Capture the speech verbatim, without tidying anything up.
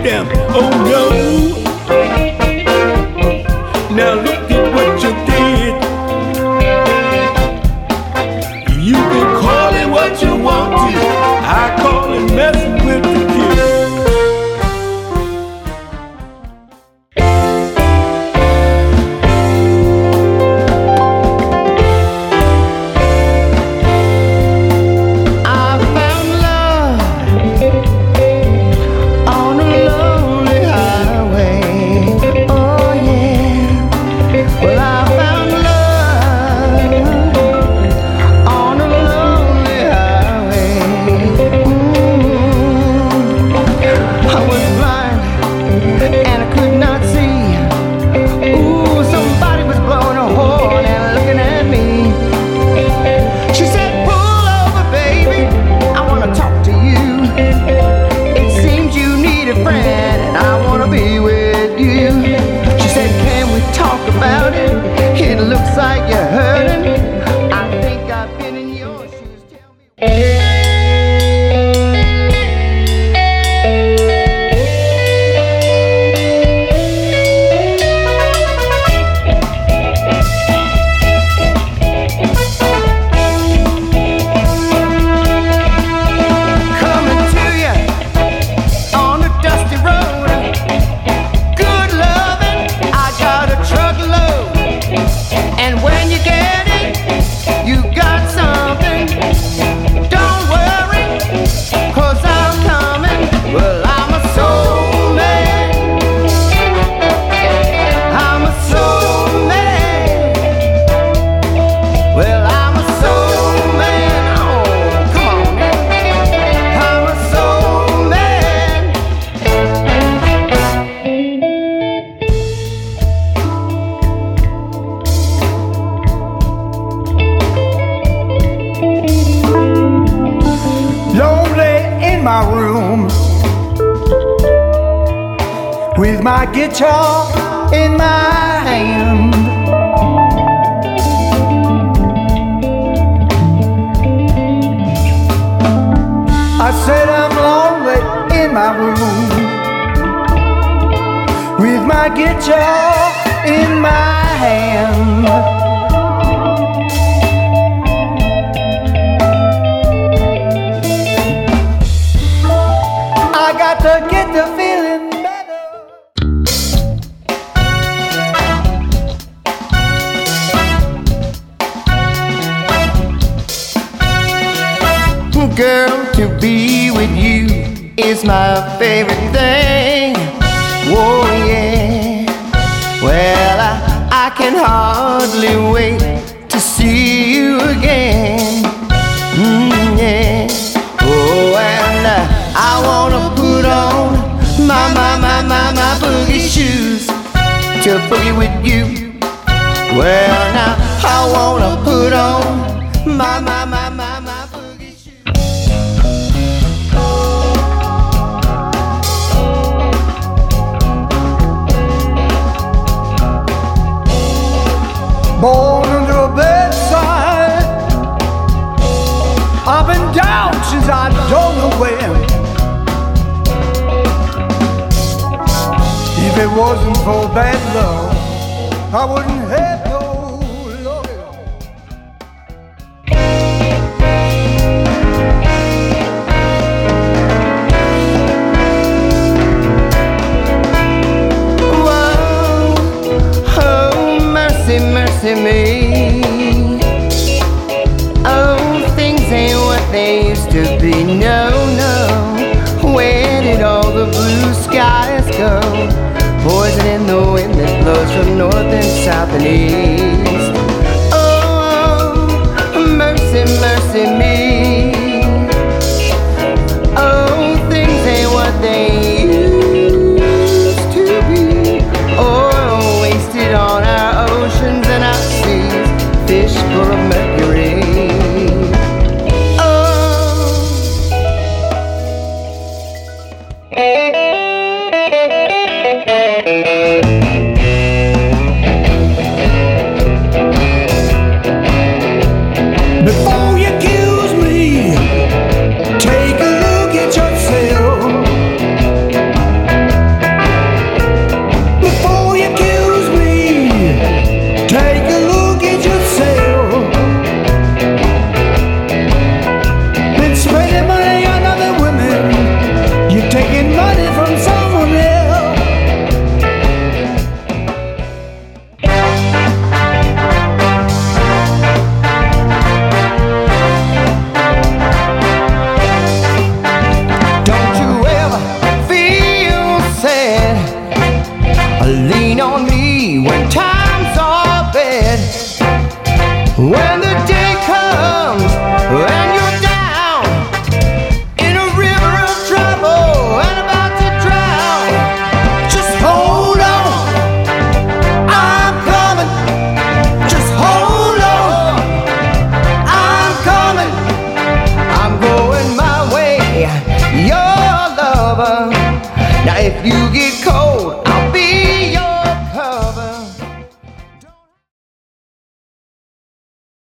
them. Oh no. Now look at what you did. You can call it what you want to. I call it messing with the with my guitar in my hand. I said I'm lonely in my room with my guitar in my hand. I got to get the feeling better. Girl, to be with you is my favorite thing. Oh yeah. Well, I, I can hardly wait to see you again. Mm, yeah. Oh, and uh, I wanna put on my, my, my, my, my boogie shoes to boogie with you. Well, now I wanna put on my, my, my, my, my boogie shoes. Born under a bedside, I've been down since I don't know when. If it wasn't for bad love, I wouldn't have no love at all. Whoa, oh mercy, mercy me. Oh, things ain't what they used to be. No.